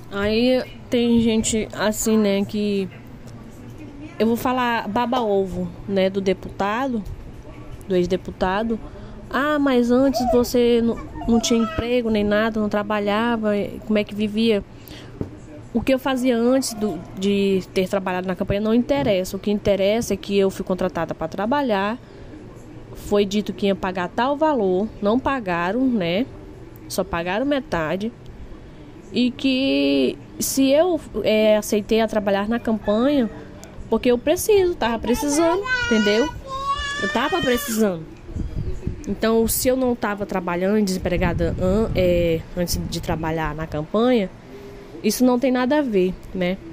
Aí tem gente assim, né, que eu vou falar baba-ovo, né, do ex-deputado. Ah, mas antes você não tinha emprego nem nada, não trabalhava, como é que vivia? O que eu fazia antes de ter trabalhado na campanha não interessa. O que interessa é que eu fui contratada para trabalhar. Foi dito que ia pagar tal valor, não pagaram, né? Só pagaram metade. E que se eu aceitei a trabalhar na campanha, porque eu tava precisando, entendeu? Eu tava precisando. Então, se eu não tava trabalhando, desempregada antes de trabalhar na campanha, isso não tem nada a ver, né?